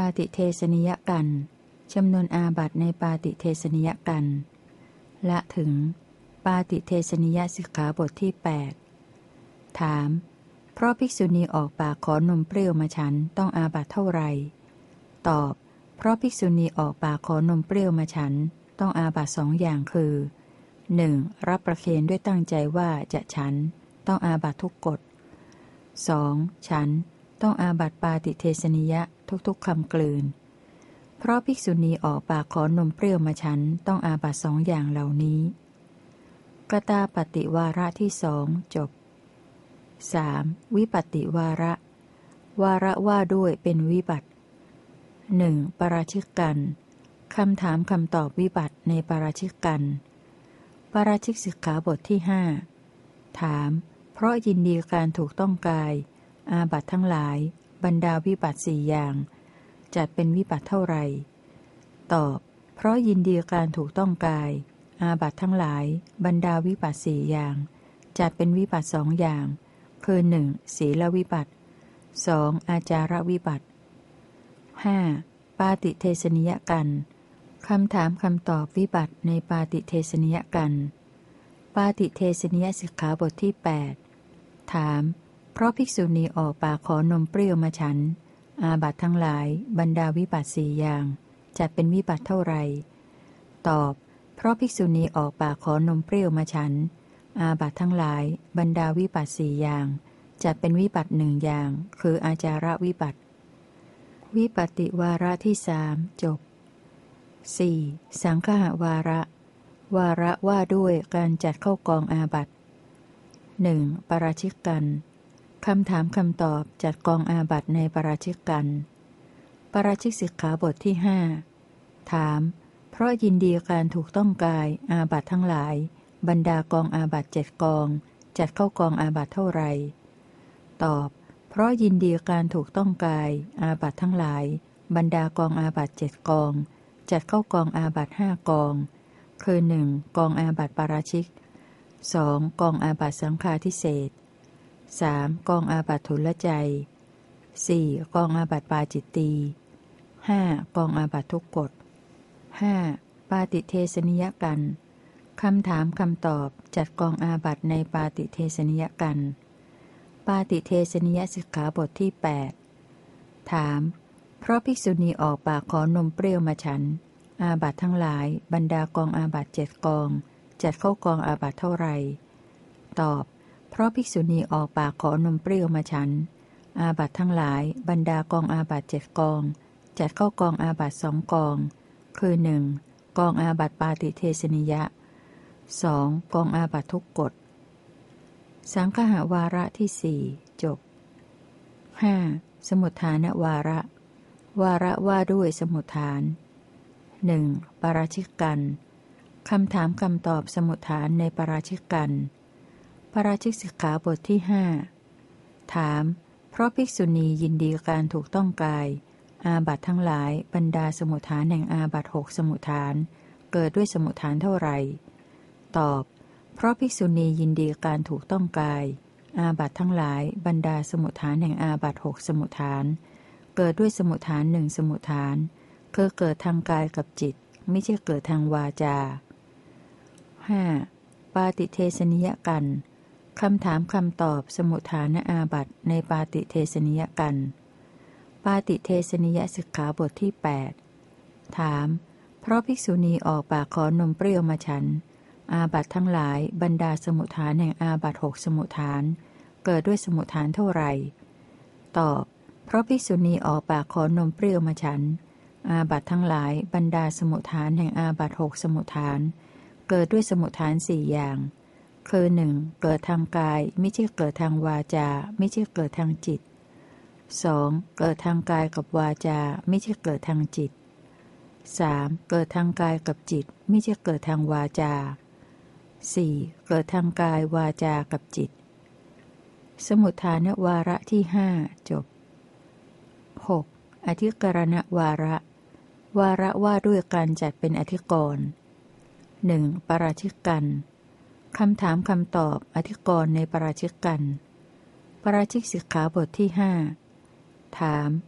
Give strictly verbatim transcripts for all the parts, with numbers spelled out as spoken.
ติเทสนิยกันจำนวนอาบัติในปาติเทสนิยกันละถึงปาติเทสนิยสิกขาบทที่แปดถามเพราะภิกษุณีออกปากขอนมเปรี้ยวมาฉันต้องอาบัติเท่าไหร่ตอบเพราะภิกษุณีออกปากขอนมเปรี้ยวมาฉันต้องอาบัติสองอย่างคือ หนึ่ง. รับประเคนด้วยตั้งใจว่าจะฉันต้องอาบัติทุกกฎ สอง. ฉันต้องอาบัติปาติเทสนิยะทุกๆคำกลืนเพราะภิกษุณีออกปากขอนมเปรี้ยวมาฉันต้องอาบัติสองอย่างเหล่านี้กตาปฏิวาระที่สองจบ สาม. วิปัตติวาระ วาระว่าด้วยเป็นวิบัติหนึ่งปาราชิกกันคำถามคำตอบวิบัติในปาราชิกกันปาราชิกสิกขาบทที่ห้าถามเพราะยินดีการถูกต้องกายอาบัติทั้งหลายบรรดาวิบัติสี่อย่างจัดเป็นวิบัติเท่าไหร่ตอบเพราะยินดีการถูกต้องกายอาบัติทั้งหลายบรรดาวิบัติสี่อย่างจัดเป็นวิบัติสองอย่างคือหนึ่งศีลวิบัติสองอาจารวิบัติห้าปาติเทสนิยกันคำถามคำตอบวิบัติในปาติเทสนิยกันปาติเทสนิยสิกขาบทที่แปดถามเพราะภิกษุณีออกปากขอนมเปรี้ยวมาฉันอาบัติทั้งหลายบรรดาวิบัติสี่อย่างจัดเป็นวิบัติเท่าไหร่ตอบเพราะภิกษุณีออกปากขอนมเปรี้ยวมาฉันอาบัติทั้งหลายบรรดาวิบัติสี่อย่างจัดเป็นวิบัติหนึ่งอย่างคืออาจารวิบัติวิปัตติวาระที่สามจบ สี่. สังฆะวาระ วาระว่าด้วยการจัดเข้ากองอาบัติหนึ่งปาราชิกกันคำถามคำตอบจัดกองอาบัติในปาราชิกกันปาราชิกสิกขาบทที่ห้าถามเพราะยินดีการถูกต้องกายอาบัติทั้งหลายบรรดากองอาบัติเจ็ดกองจัดเข้ากองอาบัติเท่าไหร่ตอบเพราะยินดีการถูกต้องกายอาบัติทั้งหลายบรรดากองอาบัติเจ็ดกองจัดเข้ากองอาบัติห้ากองคือหนึ่งกองอาบัติปาราชิกสองกองอาบัติสังฆาทิเศษสามกองอาบัติทุลใจสี่กองอาบัติปาจิตตีห้ากองอาบัติทุกกฎห้าปาติเทสนิยกันคำถามคำตอบจัดกองอาบัติในปาติเทสนิยกันปาติเทสนิยสิกขาบทที่แปดถามเพราะภิกษุณีออกปากขอนมเปรี้ยวมาฉันอาบัติทั้งหลายบรรดากองอาบัติเจ็ดกองจัดเข้ากองอาบัติเท่าไหร่ตอบเพราะภิกษุณีออกปากขอนมเปรี้ยวมาฉันอาบัติทั้งหลายบรรดากองอาบัติเจ็ดกองจัดเข้ากองอาบัติสองกองคือหนึ่งกองอาบัติปาติเทสนิยะสองกองอาบัติทุกกฎสังฆะวาระที่สี่จบห้าสมุฏฐานวาระวาระว่าด้วยสมุฏฐานหนึ่งปาราชิกกันคำถามคำตอบสมุฏฐานในปาราชิกกันปาราชิกสิกขาบทที่ห้าถามเพราะภิกษุณียินดีการถูกต้องกายอาบัติทั้งหลายบรรดาสมุฏฐานแห่งอาบัติหกสมุฏฐานเกิดด้วยสมุฏฐานเท่าไหร่ตอบเพราะภิกษุณียินดีการถูกต้องกายอาบัติทั้งหลายบรรดาสมุฏฐานแห่งอาบัติหกสมุฏฐานเกิดด้วยสมุฏฐานหนึ่งสมุฏฐานคือเกิดทางกายกับจิตไม่ใช่เกิดทางวาจา ห้า. ปาติเทสนิยกันคำถามคำตอบสมุฏฐานอาบัติในปาติเทสนิยกันปาติเทสนิยสิกขาบทที่แปดถามเพราะภิกษุณีออกปากขอนมเปรี้ยวมาฉันอาบัติทั้งหลายบรรดาสมุฏฐานแห่งอาบัติหกสมุฏฐานเกิดด้วยสมุฏฐานเท่าไหร่ตอบเพราะภิกษุณีออกปากขอนมเปรี้ยวมาฉันอาบัติทั้งหลายบรรดาสมุฏฐานแห่งอาบัติหกสมุฏฐานเกิดด้วยสมุฏฐานสี่อย่างคือหนึ่งเกิดทางกายไม่ใช่เกิดทางวาจาไม่ใช่เกิดทางจิตสองเกิดทางกายกับวาจาไม่ใช่เกิดทางจิตสามเกิดทางกายกับจิตไม่ใช่เกิดทางวาจาสี่เกิดทางกายวาจากับจิตสมุฏฐานวาระที่ห้าจบ หก. อธิกรณวาระวาระว่าด้วยการจัดเป็นอธิกรณ์หนึ่งปาราชิกกันคำถามคำตอบอธิกรณ์ในปาราชิกกันปาราชิกสิกขาบทที่ห้าถามเพ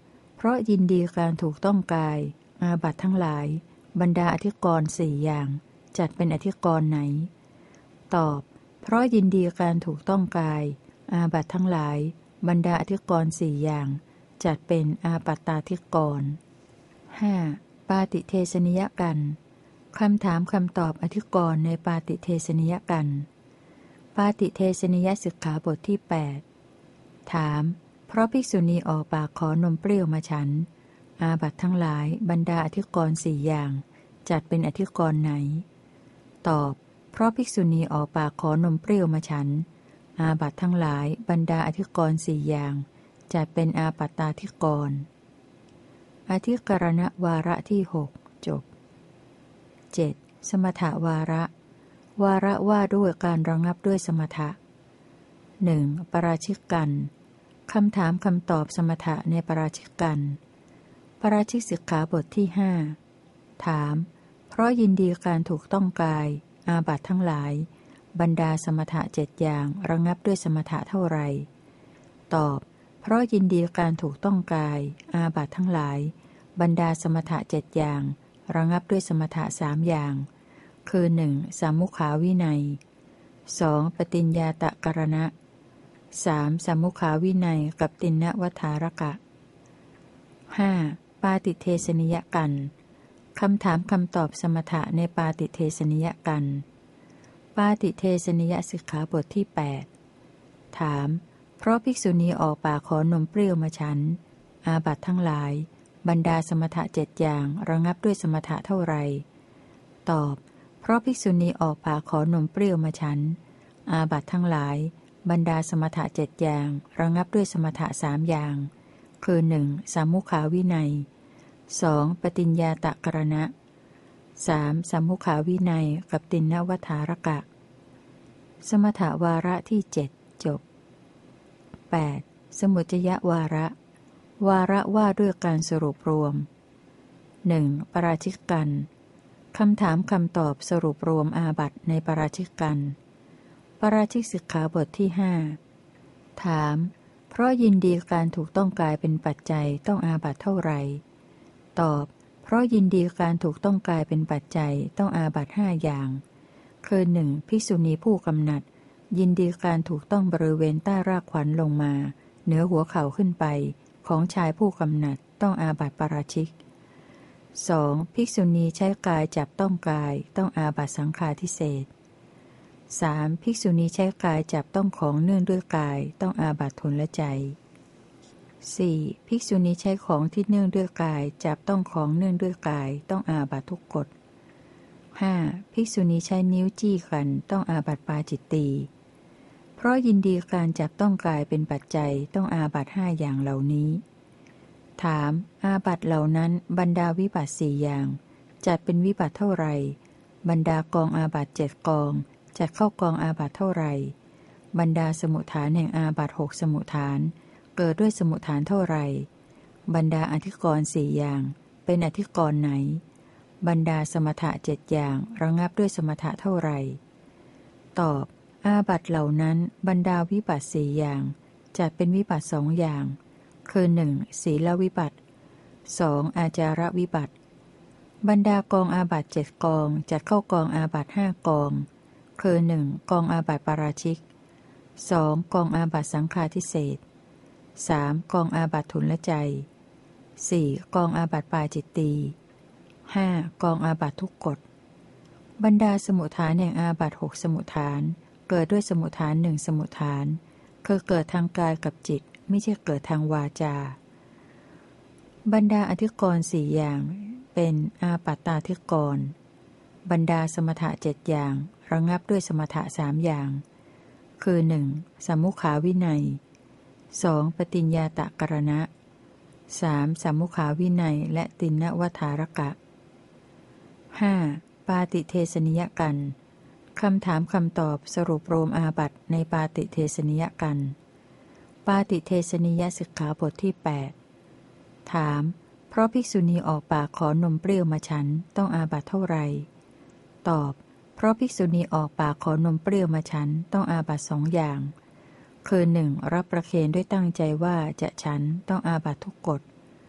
เพราะยินดีการถูกต้องกายอาบัตทั้งหลายบรรดาอธิกรณ์สี่อย่างจัดเป็นอธิกรณ์ไหนตอบเพราะยินดีการถูกต้องกายอาบัตทั้งหลายบรรดาอธิกรณ์สี่อย่างจัดเป็นอาปัตตาธิกรณ์ ห้า. ปาติเทสนิยกันคำถามคำตอบอธิกรณ์ในปาติเทสนิยกันปาติเทสนิยสิกขาบทที่ แปด ถามเพราะภิกษุณีออกปากขอนมเปรี้ยวมาฉันอาบัตทั้งหลายบรรดาอธิกรณ์สี่อย่างจัดเป็นอธิกรณ์ไหนตอบเพราะภิกษุณีออกปากขอนมเปรี้ยวมาฉันอาบัตทั้งหลายบรรดาอธิกรณ์สี่อย่างจัดเป็นอาปัตตาธิกรณ์อธิกรณวาระที่หกจบ เจ็ด. สมถวาระวาระว่าด้วยการระงับด้วยสมถะหนึ่งปราชิกกันคำถามคำตอบสมถะในปราชิกกันปราชิกสิกขาบทที่ห้าถามเพราะยินดีการถูกต้องกายอาบัตทั้งหลายบรรดาสมถะเจ็ดอย่างระงับด้วยสมถะเท่าไรตอบเพราะยินดีการถูกต้องกายอาบัตทั้งหลายบรรดาสมถะเจ็ดอย่างระงับด้วยสมถะสามอย่างคือหนึ่งสามุขาวินัยสองปฏิญญาตกรณะสามสามุขาวินัยกับตินนวัฏฐารกะ ห้า. ปาติเทสนิยกันคำถามคำตอบสมถะในปาติเทสนิยกันปาติเทสนิยสิกขาบทที่ แปด ถามเพราะภิกษุณีออกปากขอนมเปรี้ยวมาฉันอาบัตทั้งหลายบรรดาสมถะเจ็ดอย่างระงับด้วยสมถะเท่าไรตอบเพราะภิกษุณีออกปากขอนมเปรี้ยวมาฉันอาบัตทั้งหลายบรรดาสมถะเจ็ดอย่างระงับด้วยสมถะสามอย่างคือหนึ่งสามุขาวินัยสองปฏิญญาตกรณะสามสามุขาวินัยกับตินนวัฏฐารกะสมถวาระที่เจ็ดจบ แปด. สมุจยวาระวาระว่าด้วยการสรุปรวมหนึ่งปราชิกกันคำถามคำตอบสรุปรวมอาบัติในปราชิกกันปราชิกสิกขาบทที่ห้าถามเพราะยินดีการถูกต้องกายเป็นปัจจัยต้องอาบัติเท่าไหร่ตอบเพราะยินดีการถูกต้องกายเป็นปัจจัยต้องอาบัติห้าอย่างคือหนึ่งภิกษุณีผู้กำหนัดยินดีการถูกต้องบริเวณใต้รากขวัญลงมาเหนือหัวเข่าขึ้นไปของชายผู้กำหนัดต้องอาบัติปาราชิก สอง. ภิกษุณีใช้กายจับต้องกายต้องอาบัติสังฆาทิเศษ สาม. ภิกษุณีใช้กายจับต้องของเนื่องด้วยกายต้องอาบัติทุนละใจ สี่. ภิกษุณีใช้ของที่เนื่องด้วยกายจับต้องของเนื่องด้วยกายต้องอาบัติทุกกฎ ห้า. ภิกษุณีใช้นิ้วจี้กันต้องอาบัติปาจิตตีเพราะยินดีการจับต้องกายเป็นปัจจัยต้องอาบัติห้าอย่างเหล่านี้ถามอาบัติเหล่านั้นบรรดาวิบัติสี่อย่างจัดเป็นวิบัติเท่าไรบรรดากองอาบัติเจ็ดกองจัดเข้ากองอาบัติเท่าไรบรรดาสมุฏฐานแห่งอาบัติหกสมุฏฐานเกิดด้วยสมุฏฐานเท่าไรบรรดาอธิกรณ์สี่อย่างเป็นอธิกรณ์ไหนบรรดาสมถะเจ็ดอย่างระงับด้วยสมถะเท่าไรตอบอาบัติเหล่านั้นบรรดาวิบัติสี่อย่างจัดเป็นวิบัติสองอย่างคือหนึ่งศีลวิบัติสองอาจารวิบัติบรรดากองอาบัติเจ็ดกองจัดเข้ากองอาบัติห้ากองคือหนึ่งกองอาบัติปาราชิกสองกองอาบัติสังฆาทิเศษสามกองอาบัติทุนละใจสี่กองอาบัติปาจิตตีห้ากองอาบัติทุกกฎบรรดาสมุฏฐานแห่งอาบัติหกสมุฏฐานเกิดด้วยสมุฏฐานหนึ่งสมุฏฐานคือเกิดทางกายกับจิตไม่ใช่เกิดทางวาจาบรรดาอธิกรณ์สี่อย่างเป็นอาปัตตาธิกรณ์บรรดาสมถะเจ็ดอย่างระงับด้วยสมถะสามอย่างคือหนึ่งสามุขาวินัยสองปฏิญญาตกรณะสามสามุขาวินัยและตินนวัฏฐารกะ ห้า. ปาติเทสนิยกันคำถามคำตอบสรุปรวมอาบัติในปาติเทสนิยกันปาติเทสนิยสิกขาบทที่ แปด ถามเพราะภิกษุณีออกปากขอนมเปรี้ยวมาฉันต้องอาบัติเท่าไรตอบเพราะภิกษุณีออกปากขอนมเปรี้ยวมาฉันต้องอาบัติสองอย่างคือหนึ่งรับประเคนด้วยตั้งใจว่าจะฉันต้องอาบัติทุกกฎ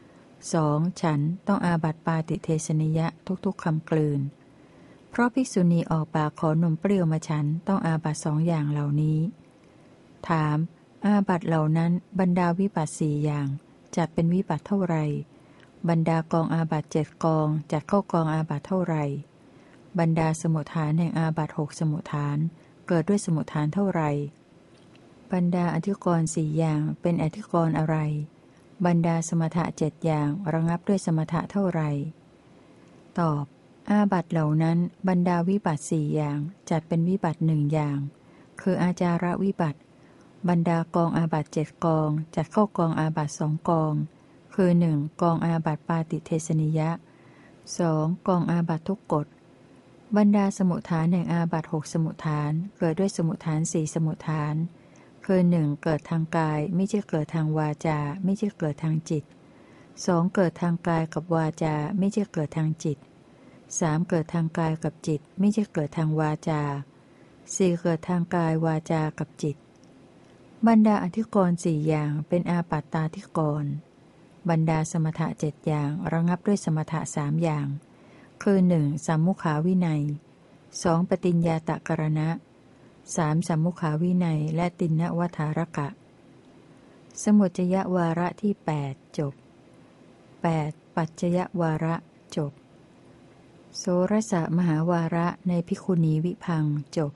สองฉันต้องอาบัติปาติเทสนิยะทุกๆคำกลืนเพราะภิกษุณีออกปากขอนมเปรี้ยวมาฉันต้องอาบัติสองอย่างเหล่านี้ถามอาบัติเหล่านั้นบรรดาวิบัติสี่อย่างจัดเป็นวิบัติเท่าไรบรรดากองอาบัติเจ็ดกองจัดเข้ากองอาบัติเท่าไรบรรดาสมุทฐานแห่งอาบัติหกสมุทฐานเกิดด้วยสมุทฐานเท่าไรบรรดาอธิกรณ์สี่อย่างเป็นอธิกรณ์อะไรบรรดาสมถะเจ็ดอย่างระงับด้วยสมถะเท่าไรตอบอาบัติเหล่านั้นบรรดาวิบัติสี่อย่างจัดเป็นวิบัติหนึ่งอย่างคืออาจาระวิบัติบรรดากองอาบัติเจ็ดกองจัดเข้ากองอาบัติสองกองคือหนึ่งกองอาบัติปาติเทสนิยะสองกองอาบัติทุกกฎบรรดาสมุทฐานแห่งอาบัติหกสมุทฐานเกิดด้วยสมุทฐานสี่สมุทฐานคือหนึ่งเกิดทางกายไม่ใช่เกิดทางวาจาไม่ใช่เกิดทางจิตสองเกิดทางกายกับวาจาไม่ใช่เกิดทางจิตสามเกิดทางกายกับจิตไม่ใช่เกิดทางวาจาสี่เกิดทางกายวาจากับจิตบรรดาอธิกรณ์สี่อย่างเป็นอาปัตตาธิกรณ์บรรดาสมถะเจ็ดอย่างระงับด้วยสมถะสามอย่างคือหนึ่งสัมมุขาวินัยสองปฏิญญาตกรณะสามสัมมุขาวินัยและติณวัฏารกะสมุจจยวาระที่แปดจบแปดปัจจยวาระจบโสรสมหาวาระในภิกขุณีวิภังจบ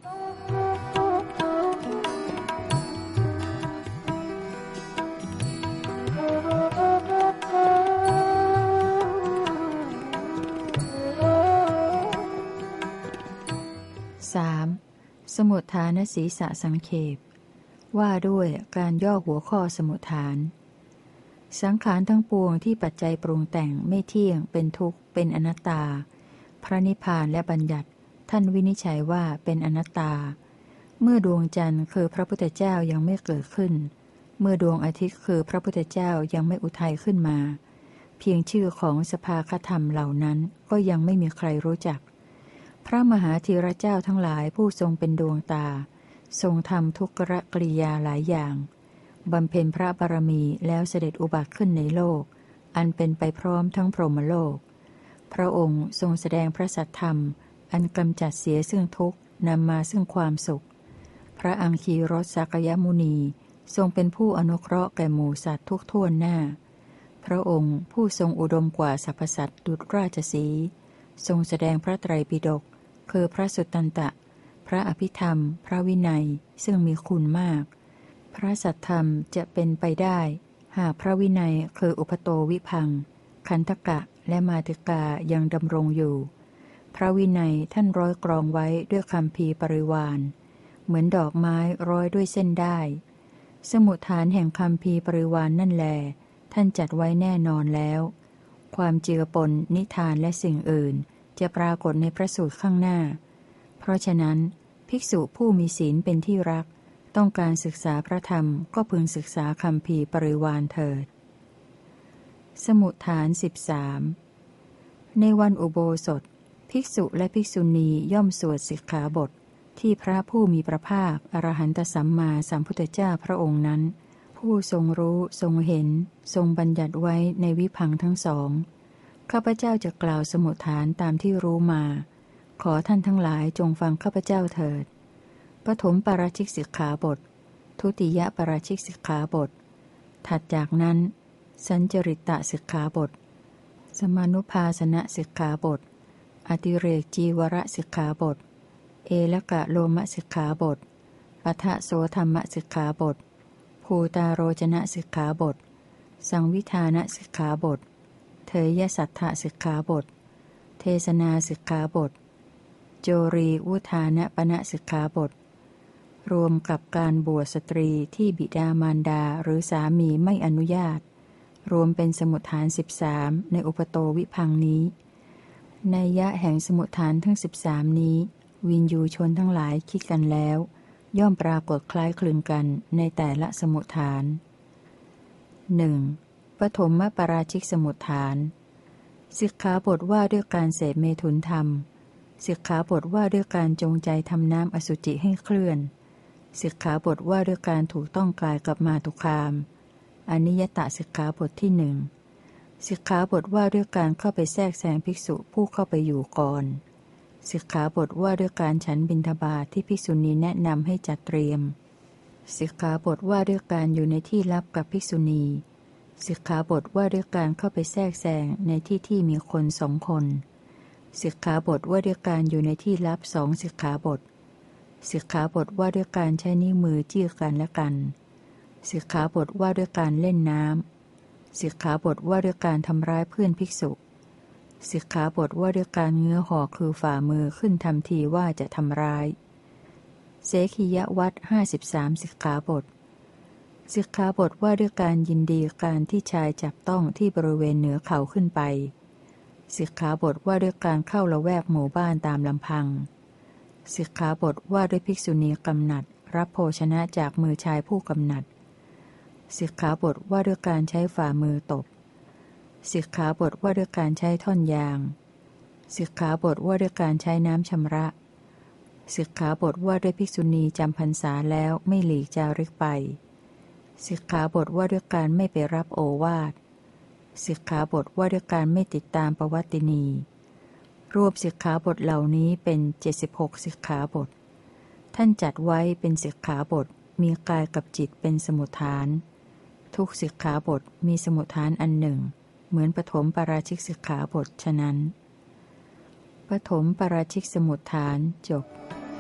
สามสมุฏฐานศีสะสังเขปว่าด้วยการย่อหัวข้อสมุฏฐานสังขารทั้งปวงที่ปัจจัยปรุงแต่งไม่เที่ยงเป็นทุกข์เป็นอนัตตาพระนิพพานและบัญญัติท่านวินิจฉัยว่าเป็นอนัตตาเมื่อดวงจันทร์คือพระพุทธเจ้ายังไม่เกิดขึ้นเมื่อดวงอาทิตย์คือพระพุทธเจ้ายังไม่อุทัยขึ้นมาเพียงชื่อของสภาคธรรมเหล่านั้นก็ยังไม่มีใครรู้จักพระมหาธีรเจ้าทั้งหลายผู้ทรงเป็นดวงตาทรงทำทุกขกริยาหลายอย่างบำเพ็ญพระบารมีแล้วเสด็จอุบัติขึ้นในโลกอันเป็นไปพร้อมทั้งพรหมโลกพระองค์ทรงแสดงพระสัทธรรมอันกำจัดเสียซึ่งทุกข์นำมาซึ่งความสุขพระอังคีรสสักยมุนีทรงเป็นผู้อนุเคราะห์แก่หมู่สัตว์ทุกทั่วหน้าพระองค์ผู้ทรงอุดมกว่าสรรพสัตว์ดุจราชสีห์ทรงแสดงพระไตรปิฎกคือพระสุตตันตะพระอภิธรรมพระวินัยซึ่งมีคุณมากพระสัทธรรมจะเป็นไปได้หากพระวินัยคืออุปโตวิพังคันธกะและมาติกายังดำรงอยู่พระวินัยท่านร้อยกรองไว้ด้วยคำพีปริวารเหมือนดอกไม้ร้อยด้วยเส้นได้สมุฏฐานแห่งคำพีปริวาร น, นั่นแลท่านจัดไว้แน่นอนแล้วความเจือปนนิทานและสิ่งอื่นจะปรากฏในพระสูตรข้างหน้าเพราะฉะนั้นภิกษุผู้มีศีลเป็นที่รักต้องการศึกษาพระธรรมก็พึงศึกษาคำพีปริวารเถิดสมุฏฐานสิบสามในวันอุโบสถภิกษุและภิกษุณีย่อมสวดสิกขาบทที่พระผู้มีพระภาคอรหันตสัมมาสัมพุทธเจ้าพระองค์นั้นผู้ทรงรู้ทรงเห็นทรงบัญญัติไว้ในวิพังค์ทั้งสองข้าพเจ้าจะกล่าวสมุฏฐานตามที่รู้มาขอท่านทั้งหลายจงฟังข้าพเจ้าเถิดปฐมปาราชิกสิกขาบททุติยปาราชิกสิกขาบทถัดจากนั้นสัญจริตตสิกขาบทสมานุภาสนสิกขาบทอติเรกจีวรสิกขาบทเอลกะโลมสิกขาบทปัทะโสธรรมสิกขาบทภูตาโรจนะสิกขาบทสังวิธานสิกขาบทเทยสัทธสิกขาบทเทศนาสิกขาบทโจรีวุธานะปณะสิกขาบทรวมกับการบวชสตรีที่บิดามารดาหรือสามีไม่อนุญาตรวมเป็นสมุฏฐานสิบสามในอุปโตวิภังค์นี้นัยยะแห่งสมุฏฐานทั้งสิบสามนี้วินยูชนทั้งหลายคิดกันแล้วย่อมปรากฏคล้ายคลึงกันในแต่ละสมุฏฐานหนึ่งปฐมปาราชิกสมุฏฐานสิกขาบทว่าด้วยการเสพเมถุนธรรมสิกขาบทว่าด้วยการจงใจทำน้ำอสุจิให้เคลื่อนสิกขาบทว่าด้วยการถูกต้องกายกับมาตุคามอนิยตสิกขาบทที่หนึ่งสิกขาบทว่าด้วยการเข้าไปแทรกแซงภิกษุผู้เข้าไปอยู่ก่อนสิกขาบทว่าด้วยการฉันบิณฑบาตที่ภิกษุณีแนะนำให้จัดเตรียมสิกขาบทว่าด้วยการอยู่ในที่ลับกับภิกษุณีสิกขาบทว่าด้วยการเข้าไปแทรกแซงในที่ที่มีคนสองคนสิกขาบทว่าด้วยการอยู่ในที่ลับสองสิกขาบทสิกขาบทว่าด้วยการใช้นิ้วมือจี้กันและกันสิกขาบทว่าด้วยการเล่นน้ำสิกขาบทว่าด้วยการทำร้ายเพื่อนภิกษุสิกขาบทว่าด้วยการเงื้อหอกคือฝ่ามือขึ้นทำทีว่าจะทำร้ายเสขียวัตรห้าสิบสามสิกขาบทสิกขาบทว่าด้วยการยินดีการที่ชายจับต้องที่บริเวณเหนือเขาขึ้นไปสิกขาบทว่าด้วยการเข้าละแวกหมู่บ้านตามลำพังสิกขาบทว่าด้วยภิกษุณีกำหนัดรับโภชนะจากมือชายผู้กำหนัดสิกขาบทว่าด้วยการใช้ฝ่ามือตบสิกขาบทว่าด้วยการใช้ท่อนยางสิกขาบทว่าด้วยการใช้น้ำชำระสิกขาบทว่าด้วยภิกษุณีจำพรรษาแล้วไม่หลีกจาริกไปสิกขาบทว่าด้วยการไม่ไปรับโอวาทสิกขาบทว่าด้วยการไม่ติดตามประวัตินีรวบสิกขาบทเหล่านี้เป็นเจ็ดสิบหกสิกขาบทท่านจัดไว้เป็นสิกขาบทมีกายกับจิตเป็นสมุฏฐานทุกสิกขาบทมีสมุฏฐานอันหนึ่งเหมือนปฐมปาราชิกสิกขาบทฉะนั้นปฐมปาราชิกสมุฏฐานจบ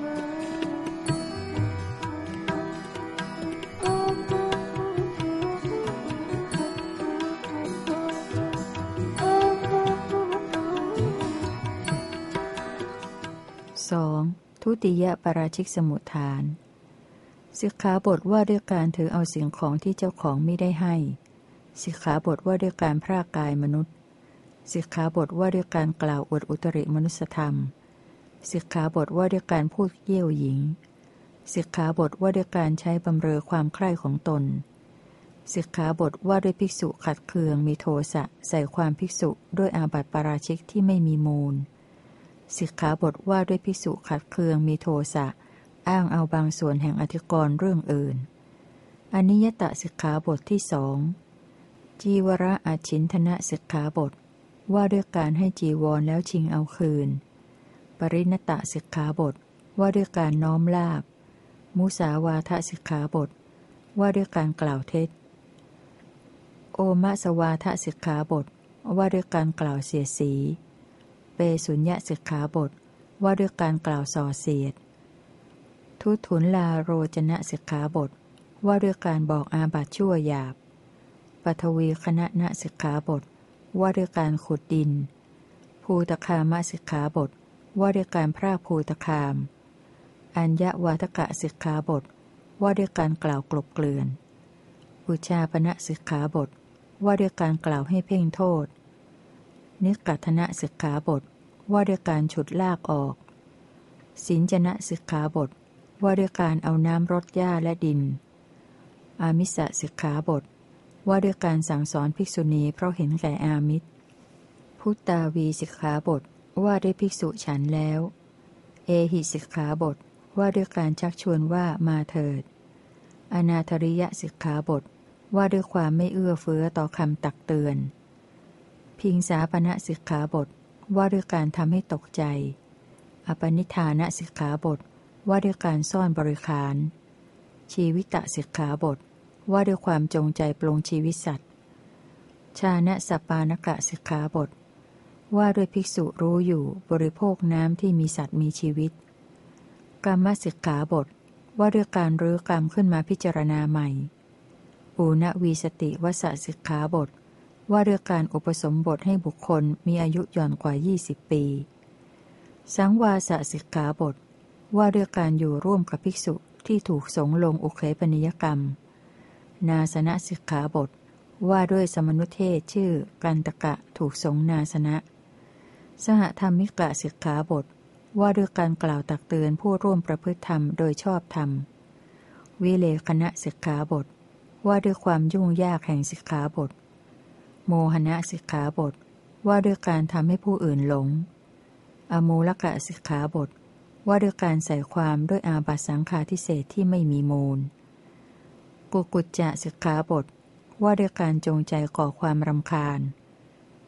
สองทุติยปาราชิกสมุฏฐานสิกขาบทว่าด้วยการถือเอาสิ่งของที่เจ้าของไม่ได้ให้สิกขาบทว่าด้วยการพรากกายมนุษย์สิกขาบทว่าด้วยการกล่าวอวดอุตริมนุสธรรมสิกขาบทว่าด้วยการพูดเยี่ยวหญิงสิกขาบทว่าด้วยการใช้บำเรอความใคร่ของตนสิกขาบทว่าด้วยภิกษุขัดเคืองมีโทสะใส่ความภิกษุด้วยอาบัติปาราชิกที่ไม่มีมูลสิกขาบทว่าด้วยภิกษุขัดเคืองมีโทสะอ้างเอาบางส่วนแห่งอธิกรณ์เรื่องอื่นอนิยตสิกขาบทที่สองจีวระอาชินทนะสิกขาบทว่าด้วยการให้จีวรแล้วชิงเอาคืนปริณตสิกขาบทว่าด้วยการน้อมลาภมุสาวาทสิกขาบทว่าด้วยการกล่าวเท็จโอมสวาทสิกขาบทว่าด้วยการกล่าวเสียดสีเปสุญญสิกขาบทว่าด้วยการกล่าวส่อเสียดทุถุนลาโรจนะสิกขาบทว่าด้วยการบอกอาบัติชั่วหยาบปฐวีคณะณสิกขาบทว่าด้วยการขุดดินภูตคามสิกขาบทว่าด้วยการพรากภูตคามอัญญวาทกะสิกขาบทว่าด้วยการกล่าวกลบเกลื่อนอุชาปณะสิกขาบทว่าด้วยการกล่าวให้เพ่งโทษนิกัตถะสิกขาบทว่าด้วยการฉุดลากออกสินจนะสิกขาบทว่าด้วยการเอาน้ำรดหญ้าและดินอามิสสิกขาบทว่าด้วยการสั่งสอนภิกษุณีเพราะเห็นแก่อามิสพุทธาวีสิกขาบทว่าด้วยภิกษุฉันแล้วเอหิสิกขาบทว่าด้วยการชักชวนว่ามาเถิดอนาถริยสิกขาบทว่าด้วยความไม่เอื้อเฟื้อต่อคำตักเตือนพิงสาปณสิกขาบทว่าด้วยการทำให้ตกใจอปนิธานสิกขาบทว่าด้วยการซ่อนบริขารชีวิตสิกขาบทว่าด้วยความจงใจปลงชีวิตสัตว์ชานะสปานกะสิกขาบทว่าด้วยภิกษุรู้อยู่บริโภคน้ำที่มีสัตว์มีชีวิตกรรมสิกขาบทว่าด้วยการรื้อกรรมขึ้นมาพิจารณาใหม่ปูณวีสติวสสิกขาบทว่าด้วยการอุปสมบทให้บุคคลมีอายุย่อนกว่ายี่สิบปีสังวาสสิกขาบทว่าด้วยการอยู่ร่วมกับภิกษุที่ถูกสงฆ์ลงอุเคปนิยกรรมนาสนะสิกขาบทว่าด้วยสมนุเทศชื่อกันตกะถูกสงฆ์นาสนะสหธรรมิกะสิกขาบทว่าด้วยการกล่าวตักเตือนผู้ร่วมประพฤติธรรมโดยชอบธรรมวิเลขณสิกขาบทว่าด้วยความยุ่งยากแห่งสิกขาบทโมหณสิกขาบทว่าด้วยการทำให้ผู้อื่นหลงอโมลกะสิกขาบทว่าด้วยการใส่ความด้วยอาบัติสังฆาทิเศษที่ไม่มีมูลกุกุจจะสิกขาบทว่าด้วยการจงใจก่อความรำคาญ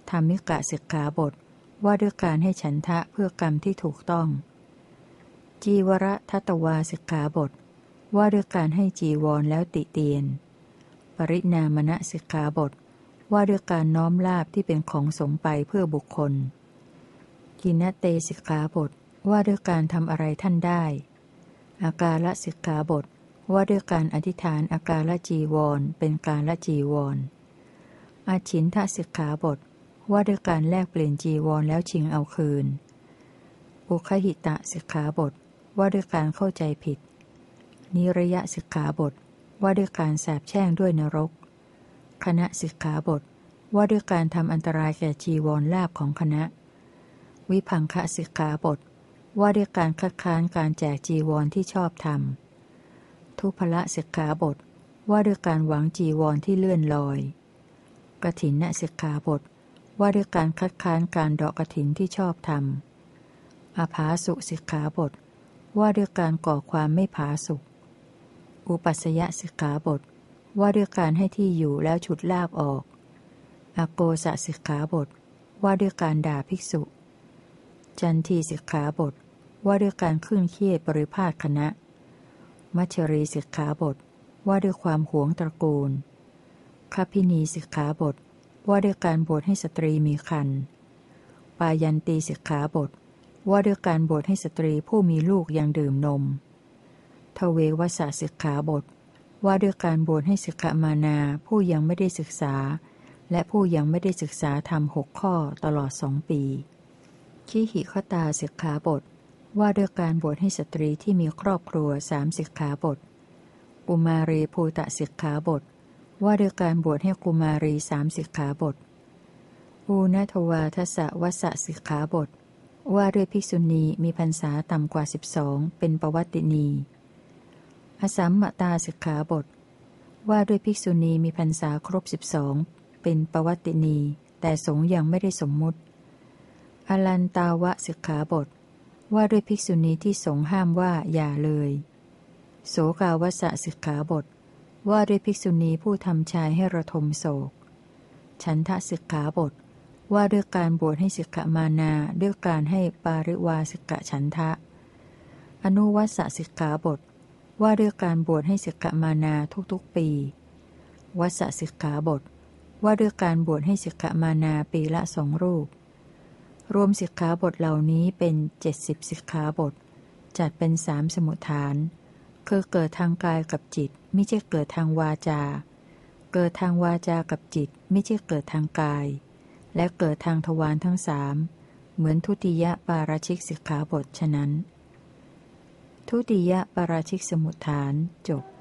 ธรรมิกะสิกขาบทว่าด้วยการให้ฉันทะเพื่อกรรมที่ถูกต้องจีวรทัตตวาสิกขาบทว่าด้วยการให้จีวรแล้วติเตียนปริณามณสิกขาบทว่าด้วยการน้อมลาภที่เป็นของสงไปเพื่อบุคคลกินเตสิกขาบทว่าด้วยการทำอะไรท่านได้อากาลสิกขาบทว่าด้วยการอธิษฐานอากาลจีวรเป็นกาลจีวรอาชินทสิกขาบทว่าด้วยการแลกเปลี่ยนจีวรแล้วชิงเอาคืนอุคหิตะสิกขาบทว่าด้วยการเข้าใจผิดนิระยะสิกขาบทว่าด้วยการสาปแช่งด้วยนรกคณะสิกขาบทว่าด้วยการทำอันตรายแก่จีวรลาภของคณะวิพังคะสิกขาบทว่าด้วยการคัดค้านการแจกจีวรที่ชอบธรรมทุพละสิกขาบทว่าด้วยการหวังจีวรที่เลื่อนลอยกฐินสิกขาบทว่าด้วยการคัดค้านการเดาะกฐินที่ชอบธรรมอาภาสุสิกขาบทว่าด้วยการก่อความไม่ผาสุกอุปัสสยสิกขาบทว่าด้วยการให้ที่อยู่แล้วฉุดลากออกอโกสสิกขาบทว่าด้วยการด่าภิกษุจันทีสิกขาบทว่าด้วยการขึ้นเคียดปริพาทคณะมัชรีสิกขาบทว่าด้วยความหวงตระกูลคัพพินีสิกขาบทว่าด้วยการบวชให้สตรีมีครรภ์ปายันตีสิกขาบทว่าด้วยการบวชให้สตรีผู้มีลูกยังดื่มนมทเววสสิกขาบทว่าด้วยการบวชให้สิกขมานาผู้ยังไม่ได้ศึกษาและผู้ยังไม่ได้ศึกษาธรรมหกข้อตลอดสองปีขีหิคตาสิกขาบทว่าด้วยการบวชให้สตรีที่มีครอบครัวสามสิกขาบทกุมารีภูตสิกขาบทว่าด้วยการบวชให้กุมารีสามสิกขาบทอูณทวาทสวัสสิกขาบทว่าด้วยภิกษุณีมีพรรษาต่ำกว่าสิบสองเป็นปวัตตินีอสัมมตาสิกขาบทว่าด้วยภิกษุณีมีพรรษาครบสิบสองเป็นปวัตตินีแต่สงฆ์ยังไม่ได้สมมุติอลันตาวะสิกขาบทว่าด้วยภิกษุณีที่สงฆ์ห้ามว่าอย่าเลยโสกาวสสิกขาบทว่าด้วยภิกษุณีผู้ทำชายให้ระทมโศกฉันทสิกขาบทว่าด้วยการบวชให้สิกขมานาด้วยการให้ปาริวาสิกฉันทะอนุวัสสิกขาบทว่าด้วยการบวชให้สิกขมานาทุกๆปีวัสสิกขาบทว่าด้วยการบวชให้สิกขมานาปีละสองรูปรวมสิกขาบทเหล่านี้เป็นเจ็ดสิบสิกขาบทจัดเป็นสามสมุฏฐานคือเกิดทางกายกับจิตไม่ใช่เกิดทางวาจาเกิดทางวาจากับจิตไม่ใช่เกิดทางกายและเกิดทางทวารทั้งสามเหมือนทุติยปาราชิกสิกขาบทฉะนั้นทุติยปาราชิกสมุฏฐานจบ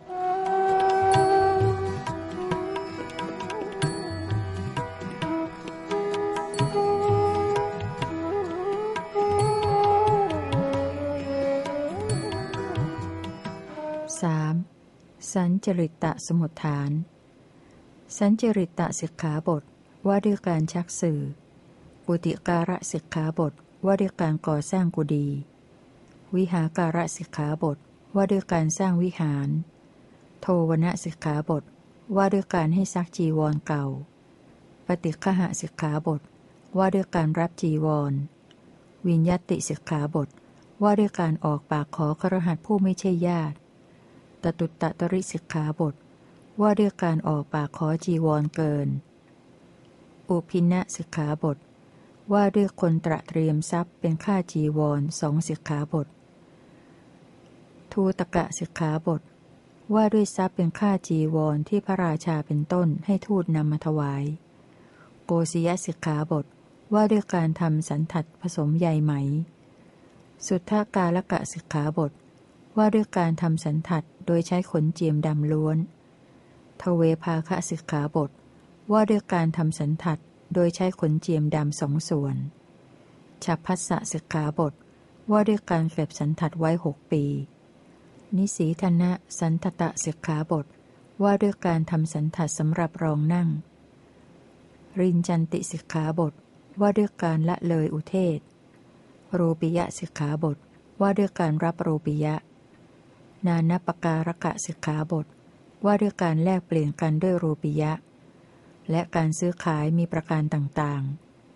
สามสัญจริตสมุฏฐานสัญจริตสิกขาบทว่าด้วยการชักสื่อปุติการะสิกขาบทว่าด้วยการก่อสร้างกุฏิวิหาการะสิกขาบทว่าด้วยการสร้างวิหารโทวนะสิกขาบทว่าด้วยการให้ซักจีวรเก่าปฏิฆหสิกขาบทว่าด้วยการรับจีวรวิญญัติสิกขาบทว่าด้วยการออกปากขอคฤหัสถ์ผู้ไม่ใช่ญาติตตุตตริสิกขาบทว่าด้วยการออกปากขอจีวรเกินอุพินะสิกขาบทว่าด้วยคนตระเตรียมทรัพย์เป็นค่าจีวรสองสิกขาบททูตกะสิกขาบทว่าด้วยทรัพย์เป็นค่าจีวรที่พระราชาเป็นต้นให้ทูตนำมาถวายโกศิยสิกขาบทว่าด้วยการทำสันทัดผสมใยไหมสุทธกาลกะสิกขาบทว่าด้วยการทำสันทัดโดยใช้ขนเจียมดำล้วนทเวภาคะสิกขาบทว่าด้วยการทำสันทัดโดยใช้ขนเจียมดำสองส่วนฉัพพัสสะสิกขาบทว่าด้วยการเก็บสันทัดไว้หกปีนิสีธนะสันทตสิกขาบทว่าด้วยการทำสันทัดสำหรับรองนั่งรินจันติสิกขาบทว่าด้วยการละเลยอุเทศโรปิยะสิกขาบทว่าด้วยการรับโรปิยะนานัปการกะสิกขาบทว่าด้วยการแลกเปลี่ยนกันด้วยโรปิยะและการซื้อขายมีประการต่าง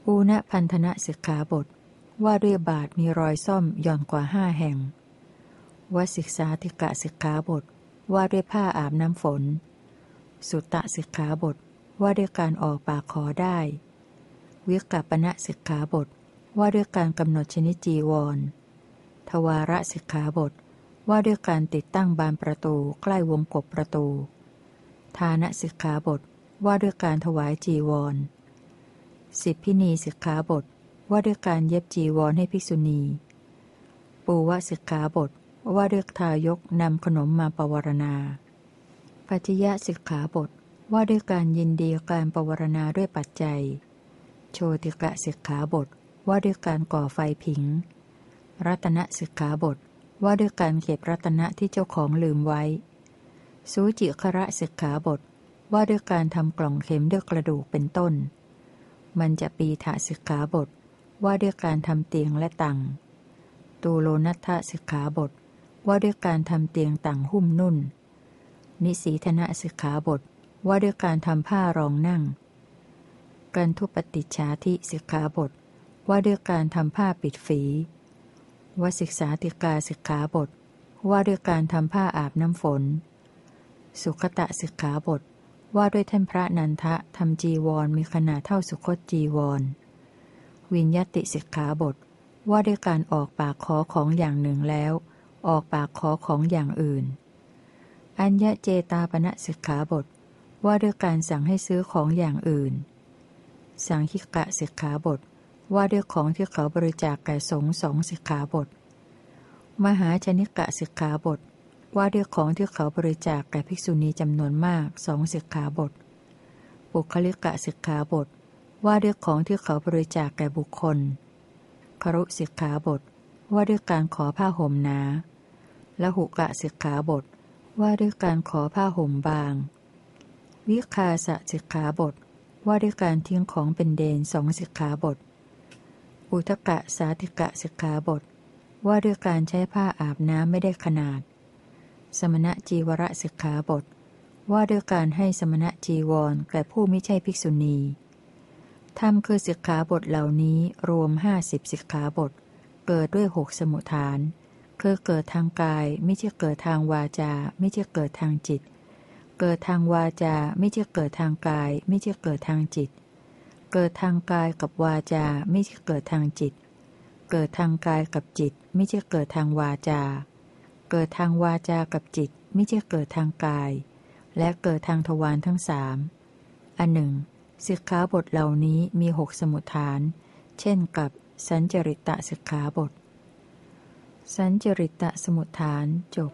อูณพันธนะสิกขาบทว่าด้วยบาทมีรอยซ่อมหย่อนกว่าห้าแห่งวสิกษาธิกะสิกขาบทว่าด้วยผ้าอาบน้ำฝนสุตตะสิกขาบทว่าด้วยการออกปากขอได้วิกัปปนะสิกขาบทว่าด้วยการกำหนดชนิดจีวรทวาระสิกขาบทว่าด้วยการติดตั้งบานประตูใกล้วงกบประตูทานะสิกขาบทว่าด้วยการถวายจีวรสิบพินีสิกขาบทว่าด้วยการเย็บจีวรให้ภิกษุณีปูวสิกขาบทว่าด้วยทายกนำขนมมาปวารณาปัจจยสิกขาบทว่าด้วยการยินดีการปวารณาด้วยปัจจัยโชติกะสิกขาบทว่าด้วยการก่อไฟผิงรัตนสิกขาบทว่าด้วยการเก็บรัตนะที่เจ้าของลืมไว้สูจิคระสิกขาบทว่าด้วยการทำกล่องเข็มด้วยกระดูกเป็นต้นมันจะปีถะสิกขาบทว่าด้วยการทำเตียงและตังตูโลนัทธสิกขาบทว่าด้วยการทำเตียงตังหุ้มนุ่นนิสีธนะสิกขาบทว่าด้วยการทำผ้ารองนั่งกันทุปติชาธิสิกขาบทว่าด้วยการทำผ้าปิดฝีวสิกษาติกาสิกขาบทว่าด้วยการทำผ้าอาบน้ำฝนสุขตะสิกขาบทว่าด้วยท่านพระนันทะทำจีวรมีขนาดเท่าสุคตจีวรวิญญติสิกขาบทว่าด้วยการออกปากขอของอย่างหนึ่งแล้วออกปากขอของอย่างอื่นอัญญเจตาปณสิกขาบทว่าด้วยการสั่งให้ซื้อของอย่างอื่นสังคิกะสิกขาบทว่าด้วยของที่เขาบริจาคแก่สงฆ์สองสิกขาบทมหาชนิกะสิกขาบทว่าด้วยของที่เขาบริจาคแก่ภิกษุณีจำนวนมากสองสิกขาบทบุคลิกะสิกขาบทว่าด้วยของที่เขาบริจาคแก่บุคคลครุสิกขาบทว่าด้วยการขอผ้าห่มหนาละหุกะสิกขาบทว่าด้วยการขอผ้าห่มบางวิคาสะสิกขาบทว่าด้วยการทิ้งของเป็นเดนสองสิกขาบทอุทกะสาธิกะสิกขาบทว่าด้วยการใช้ผ้าอาบน้ำไม่ได้ขนาดสมณจีวรสิกขาบทว่าด้วยการให้สมณจีวรแก่ผู้ไม่ใช่ภิกษุณีธรรมคือสิกขาบทเหล่านี้รวมห้าสิบสิกขาบทเกิดด้วยหกสมุฏฐานคือเกิดทางกายไม่ใช่เกิดทางวาจาไม่ใช่เกิดทางจิตเกิดทางวาจาไม่ใช่เกิดทางกายไม่ใช่เกิดทางจิตเกิดทางกายกับวาจาไม่ใช่เกิดทางจิตเกิดทางกายกับจิตไม่ใช่เกิดทางวาจาเกิดทางวาจากับจิตไม่ใช่เกิดทางกายและเกิดทางทวารทั้งสามอันหนึ่งสิกขาบทเหล่านี้มีหกสมุฏฐานเช่นกับสัญจริตสิกขาบทสัญจริตสมุฏฐานจบ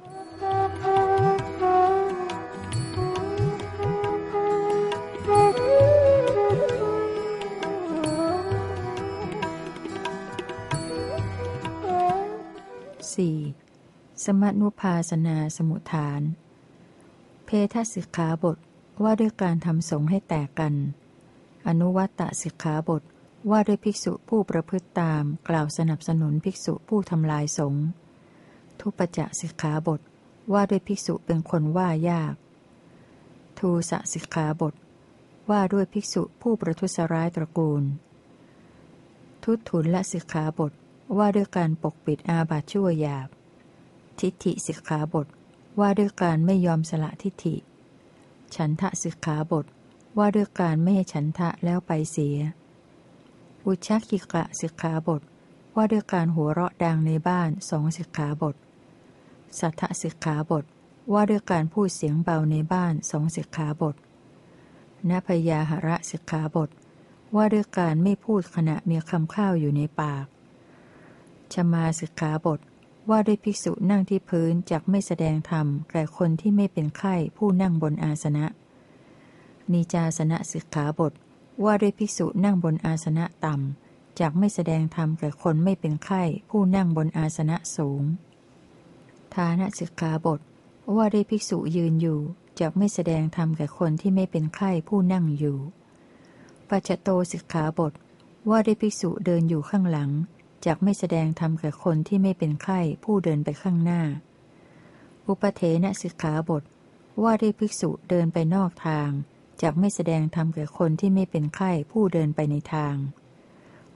สี่สมนุภาสนาสมุฏฐานเพทสิกขาบทว่าด้วยการทำสงฆ์ให้แตกกันอนุวัตตสิกขาบทว่าด้วยภิกษุผู้ประพฤติตามกล่าวสนับสนุนภิกษุผู้ทำลายสงฆ์ทุปจสิกขาบทว่าด้วยภิกษุเป็นคนว่ายากทูสสิกขาบทว่าด้วยภิกษุผู้ประทุษร้ายตระกูลทุตถุลสิกขาบทว่าด้วยการปกปิดอาบัติชั่วหยาบทิฏฐิสิกขาบทว่าด้วยการไม่ยอมสละทิฏฐิฉันทะสิกขาบทว่าด้วยการไม่ให้ฉันทะแล้วไปเสียอุชฌกิกะสิกขาบทว่าด้วยการหัวเราะดังในบ้านสองสิกขาบทสัทธสิกขาบทว่าด้วยการพูดเสียงเบาในบ้านสองสิกขาบทนพยาหระสิกขาบทว่าด้วยการไม่พูดขณะมีคำข้าวอยู่ในปากชมาสิกขาบทว่าด้วยภิกษุนั่งที่พื้นจักไม่แสดงธรรมแก่คนที่ไม่เป็นไข้ผู้นั่งบนอาสนะนีจาสนะสิกขาบทว่าด้วยภิกษุนั่งบนอาสนะต่ำจักไม่แสดงธรรมแก่คนไม่เป็นไข้ผู้นั่งบนอาสนะสูงทานสิกขาบทว่าด้วยภิกษุยืนอยู่จักไม่แสดงธรรมแก่คนที่ไม่เป็นไข้ผู้นั่งอยู่ปัจจโตสิกขาบทว่าด้วยภิกษุเดินอยู่ข้างหลังจักไม่แสดงธรรมแก่คนที่ไม่เป็นไข้ผู้เดินไปข้างหน้าอุปเทนสิกขาบทว่าด้วยภิกษุเดินไปนอกทางจักไม่แสดงธรรมแก่คนที่ไม่เป็นไข้ผู้เดินไปในทาง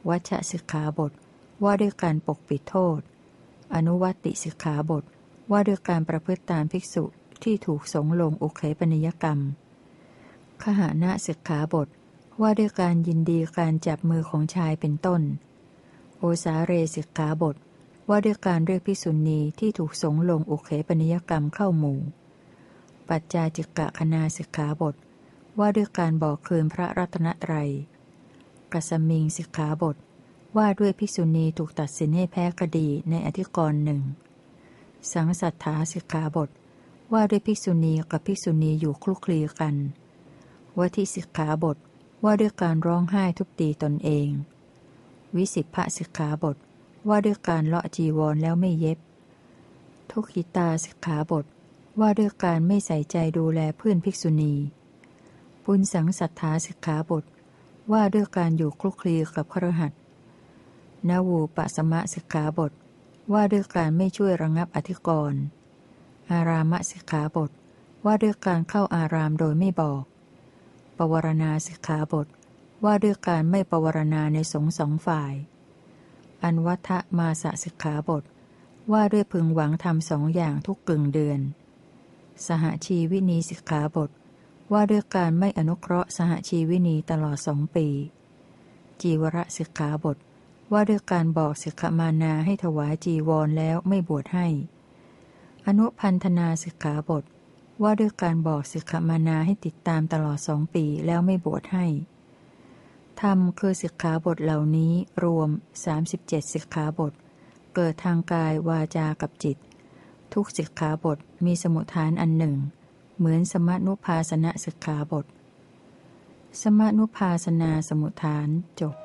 วัชสิกขาบทว่าด้วยการปกปิดโทษอนุวัตติสิกขาบทว่าด้วยการประพฤติตามภิกษุที่ถูกสงฆ์ลงอุเขปนิยกรรมขหณสิกขาบทว่าด้วยการยินดีการจับมือของชายเป็นต้นโอสาเรสิกขาบทว่าด้วยการเรียกภิกษุณีที่ถูกสงฆ์ลงอุเขปนิยกรรมเข้าหมู่ปัจจาจิกะคณาสิกขาบทว่าด้วยการบอกคืนพระรัตนตรัยกัสมิงสิกขาบทว่าด้วยภิกษุณีถูกตัดสินให้แพ้คดีในอธิกรณ์หนึ่งสังสัทธาสิกขาบทว่าด้วยภิกษุณีกับภิกษุณีอยู่คลุกคลีกันวัทิสิกขาบทว่าด้วยการร้องไห้ทุบตีตนเองวิสิภพสิกขาบทว่าด้วยการเลาะจีวรแล้วไม่เย็บทุกขิตาสิกขาบทว่าด้วยการไม่ใส่ใจดูแลเพื่อนภิกษุณีปุญสังสัทธาสิกขาบทว่าด้วยการอยู่คลุกคลีกับคฤหัสถ์นวูปสมะสิกขาบทว่าด้วยการไม่ช่วยระงับอธิกรณ์อารามสิกขาบทว่าด้วยการเข้าอารามโดยไม่บอกปวารณาสิกขาบทว่าด้วยการไม่ปวารณาในสงฆ์สองฝ่ายอันวัฏมาสสิกขาบทว่าด้วยพึงหวังทำสองอย่างทุกกึ่งเดือนสหชีวินีสิกขาบทว่าด้วยการไม่อนุเคราะห์สหชีวินีตลอดสองปีจีวรสิกขาบทว่าด้วยการบอกสิกขมานาให้ถวายจีวรแล้วไม่บวชให้อนุพันธนาสิกขาบทว่าด้วยการบอกสิกขมานาให้ติดตามตลอดสองปีแล้วไม่บวชให้ธรรมคือสิกขาบทเหล่านี้รวมสามสิบเจ็ดสิกขาบทเกิดทางกายวาจากับจิตทุกสิกขาบทมีสมุฏฐานอันหนึ่งเหมือนสมนุภาสนะสิกขาบทสมนุภาสนาสมุฏฐานจบ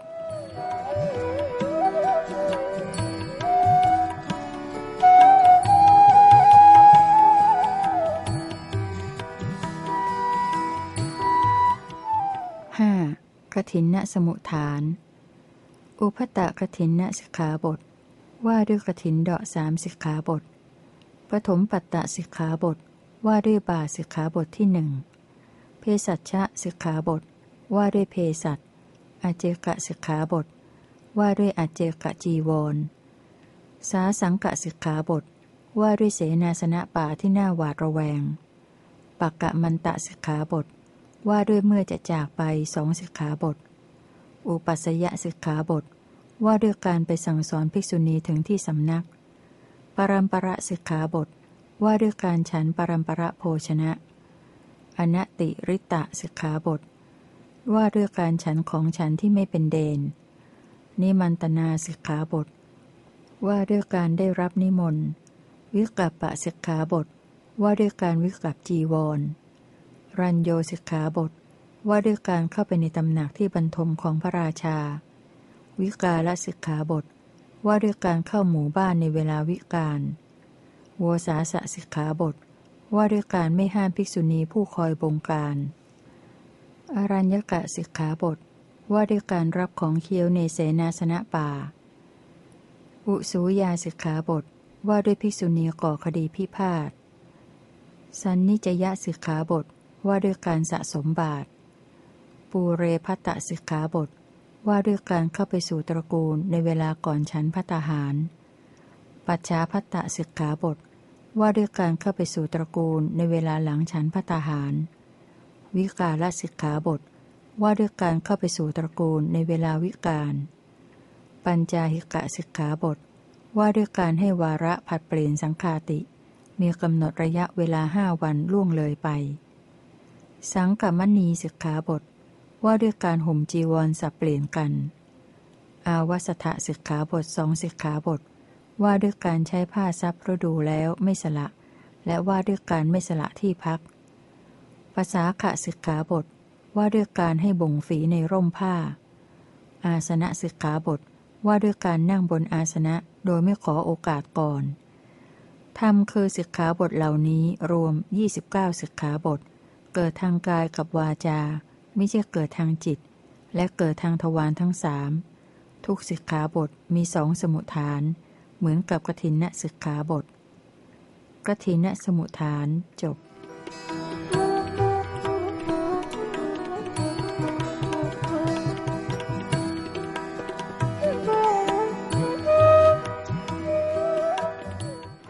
ห้ากฐินนสมุฏฐานอุปตะกฐินนสิกขาบทว่าด้วยกฐินเดาะสามสิกขาบทปฐมปัตตสิกขาบทว่าด้วยบาสิกขาบทที่หนึ่งเภสัชชะสิกขาบทว่าด้วยเภสัชอเจกสิกขาบทว่าด้วยอเจกจีวรสาสังกสิกขาบทว่าด้วยเสนาสนะป่าที่น่าหวาดระแวงปักกะมันตะสิกขาบทว่าด้วยเมื่อจะจากไปสองสิกขาบทอุปัสสยสิกขาบทว่าด้วยการไปสั่งสอนภิกษุณีถึงที่สำนักปรัมประสิกขาบทว่าด้วยการฉันปรัมประโภชนะอนัตติริตะสิกขาบทว่าด้วยการฉันของฉันที่ไม่เป็นเดนนิมันตนาสิกขาบทว่าด้วยการได้รับนิมนต์วิกัปปะสิกขาบทว่าด้วยการวิกัปจีวรรัญโยสิกขาบทว่าด้วยการเข้าไปในตำหนักที่บรรทมของพระราชาวิกาลสิกขาบทว่าด้วยการเข้าหมู่บ้านในเวลาวิกาลโวสาสสิกขาบทว่าด้วยการไม่ห้ามภิกษุณีผู้คอยบงการอรัญญกะสิกขาบทว่าด้วยการรับของเคี้ยวในเสนาสนะป่าอุสูยาสิกขาบทว่าด้วยภิกษุณีก่อคดีพิพาทสันนิจยสิกขาบทว่าด้วยการสะสมบาตรปูเรภัตตสิกขาบทว่าด้วยการเข้าไปสู่ตระกูลในเวลาก่อนฉันภัตตาหารปัจฉาภัตตสิกขาบทว่าด้วยการเข้าไปสู่ตระกูลในเวลาหลังฉันภัตตาหารวิกาลสิกขาบทว่าด้วยการเข้าไปสู่ตระกูลในเวลาวิกาลปัญจาหิกะสิกขาบทว่าด้วยการให้วาระผัดเปลี่ยนสังฆาติมีกำหนดระยะเวลาห้าวันล่วงเลยไปสังกัมมณีสิกขาบทว่าด้วยการห่มจีวรสับเปลี่ยนกันอาวสัทธสิกขาบทสองสิกขาบทว่าด้วยการใช้ผ้าซับฤดูแล้วไม่สละและว่าด้วยการไม่สละที่พักภาษาขะสิกขาบทว่าด้วยการให้บ่งฝีในร่มผ้าอาสนะสิกขาบทว่าด้วยการนั่งบนอาสนะโดยไม่ขอโอกาสก่อนธรรมคือสิกขาบทเหล่านี้รวมยี่สิบเก้าสิกขาบทเกิดทางกายกับวาจาไม่ใช่เกิดทางจิตและเกิดทางทวารทั้งสามทุกสิกขาบทมีสองสมุฏฐานเหมือนกับกฐินนสิกขาบทกฐินนสมุฏฐานจบ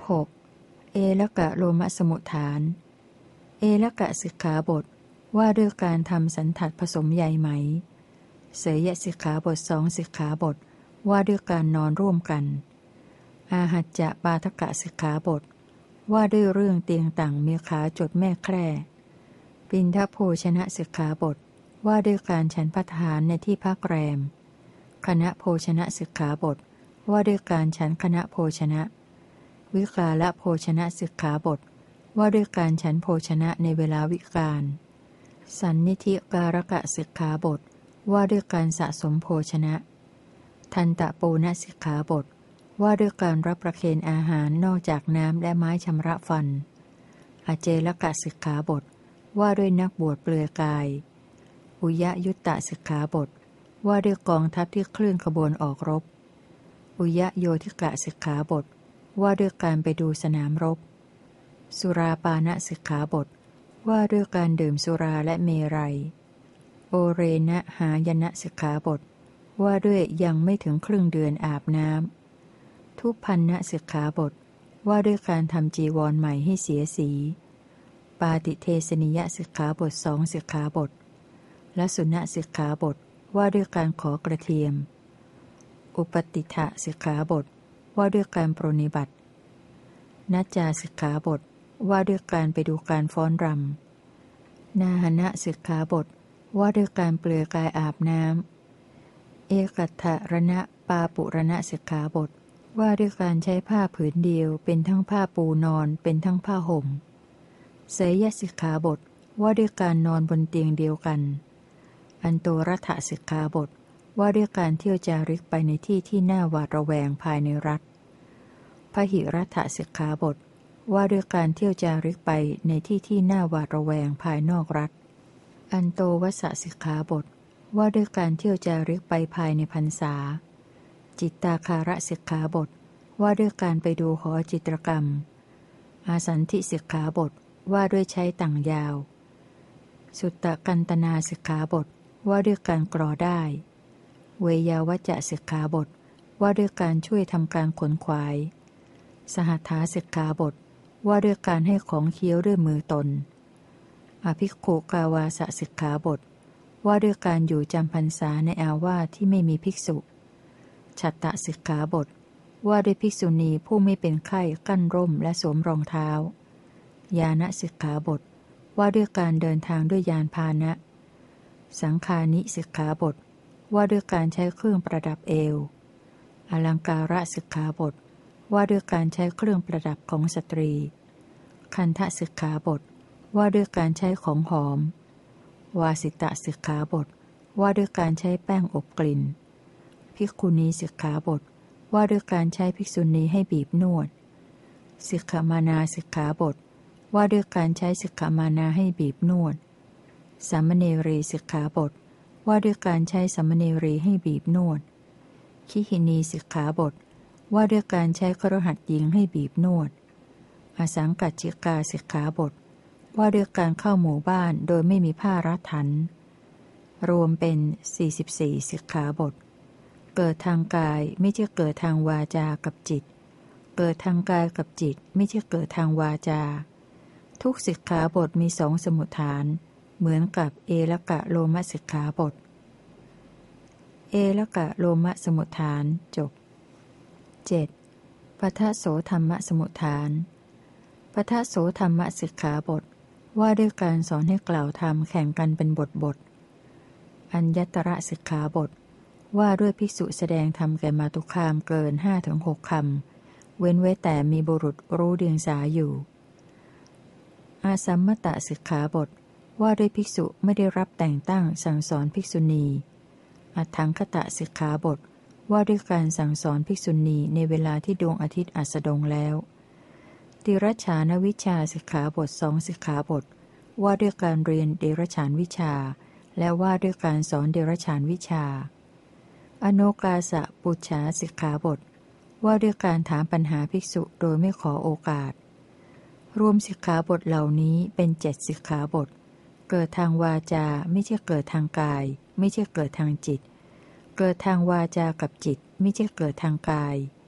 หกเอละกะโลมสมุฏฐานเอละกะสิกขาบทว่าด้วยการทำสันทัดผสมใยไหมเสยสิกขาบทสองสิกขาบทว่าด้วยการนอนร่วมกันอาหัจจะปาทกะสิกขาบทว่าด้วยเรื่องเตียงต่างมีขาจดแม่แคร่ปิณฑโภชนะสิกขาบทว่าด้วยการฉันภัตตาหารในที่พักแรมคณะโภชนะสิกขาบทว่าด้วยการฉันคณะโภชนะวิกาละโภชนะสิกขาบทว่าด้วยการฉันโภชนะในเวลาวิกาลสันนิธิการกะสิกขาบทว่าด้วยการสะสมโภชนะทันตะปูณสิกขาบทว่าด้วยการรับประเคนอาหารนอกจากน้ำและไม้ชำระฟันอเจลกะสิกขาบทว่าด้วยนักบวชเปลือยกายอุยยุตตะสิกขาบทว่าด้วยกองทัพที่เคลื่อนขบวนออกรบอุยโยธิกะสิกขาบทว่าด้วยการไปดูสนามรบสุราปานะสิกขาบทว่าด้วยการดื่มสุราและเมรัยโอเรนะหายนะสิกขาบทว่าด้วยยังไม่ถึงครึ่งเดือนอาบน้ำทุพพันนะสิกขาบทว่าด้วยการทำจีวรใหม่ให้เสียสีปาติเทสนิยสิกขาบทสองสิกขาบทและสุณสิกขาบทว่าด้วยการขอกระเทียมอุปติทะสิกขาบทว่าด้วยการปรนนิบัตินัจจาสิกขาบทว่าด้วยการไปดูการฟ้อนรำนาหนะสิกขาบทว่าด้วยการเปลือยกายอาบน้ำเอกัตถรณะปาปุรณะสิกขาบทว่าด้วยการใช้ผ้าผืนเดียวเป็นทั้งผ้าปูนอนเป็นทั้งผ้าห่มเสยสิกขาบทว่าด้วยการนอนบนเตียงเดียวกันอันโตรัฐสิกขาบทว่าด้วยการเที่ยวจาริกไปในที่ที่น่าหวาดระแวงภายในรัฐพหิรัฐสิกขาบทว่าด้วยการเที่ยวจาริกไปในที่ที่น่าหวาดระแวงภายนอกรัฐอันโตวสสิกขาบทว่าด้วยการเที่ยวจาริกไปภายในพรรษาจิตตาคาระสิกขาบทว่าด้วยการไปดูหอจิตรกรรมอาสันทิสิกขาบทว่าด้วยใช้ต่างยาวสุตตกันตนาสิกขาบทว่าด้วยการกรอได้เวยาวัจจะสิกขาบทว่าด้วยการช่วยทำการขนขวายสหัทธาสิกขาบทว่าด้วยการให้ของเคี้ยวด้วยมือตนอภิกขุกาวาสสิกขาบทว่าด้วยการอยู่จำพรรษาในอาวาสที่ไม่มีภิกษุฉัตตสิกขาบทว่าด้วยภิกษุณีผู้ไม่เป็นไข้กั้นร่มและสวมรองเท้าญาณสิกขาบทว่าด้วยการเดินทางด้วยยานพาหนะสังฆานิสิกขาบทว่าด้วยการใช้เครื่องประดับเอวอลังการะสิกขาบทว่าด้วยการใช้เครื่องประดับของสตรีคันธสิกขาบทว่าด้วยการใช้ของหอมวาสิตะสิกขาบทว่าด้วยการใช้แป้งอบกลิ่นภิกขุณีสิกขาบทว่าด้วยการใช้ภิกษุณีให้บีบนวดสิกขมานาสิกขาบทว่าด้วยการใช้สิกขมานาให้บีบนวดสามเณรีสิกขาบทว่าด้วยการใช้สามเณรีให้บีบนวดขิหินีสิกขาบทว่าด้วยการใช้คฤหัสถ์หญิงให้บีบนวดอสังกัจจิกาสิกขาบทว่าด้วยการเข้าหมู่บ้านโดยไม่มีผ้ารัดถันรวมเป็นสี่สิบสี่สิกขาบทเกิดทางกายไม่ใช่เกิดทางวาจากับจิตเกิดทางกายกับจิตไม่ใช่เกิดทางวาจาทุกสิกขาบทมีสองสมุฏฐานเหมือนกับเอละกะโลมสิกขาบทเอละกะโลมสมุฏฐานจบเจ็ดปทัสโสธรรมสมุฏฐานปทัสโสธรรมสิกขาบทว่าด้วยการสอนให้กล่าวธรรมแข่งกันเป็นบทบทอัญญตระสิกขาบทว่าด้วยภิกษุแสดงธรรมแก่มาตุคามเกินห้าถึงหกคำเว้นไว้แต่มีบุรุษรู้เดียงสาอยู่อาสัมมตะสิกขาบทว่าด้วยภิกษุไม่ได้รับแต่งตั้งสั่งสอนภิกษุณีอัตถังคตะสิกขาบทว่าด้วยการสั่งสอนภิกษุณีในเวลาที่ดวงอาทิตย์อัสดงแล้วติรัชฉานวิชาสิกขาบทสองสิกขาบทว่าด้วยการเรียนเดรัจฉานวิชาและว่าด้วยการสอนเดรัจฉานวิชาอโนกาสะปุจฉาสิกขาบทว่าด้วยการถามปัญหาภิกษุโดยไม่ขอโอกาสรวมสิกขาบทเหล่านี้เป็นเจ็ดสิกขาบทเกิดทางวาจาไม่ใช่เกิดทางกายไม่ใช่เกิดทางจิตเกิดทางวาจากับจิตไม่ใช่เกิดทางกาย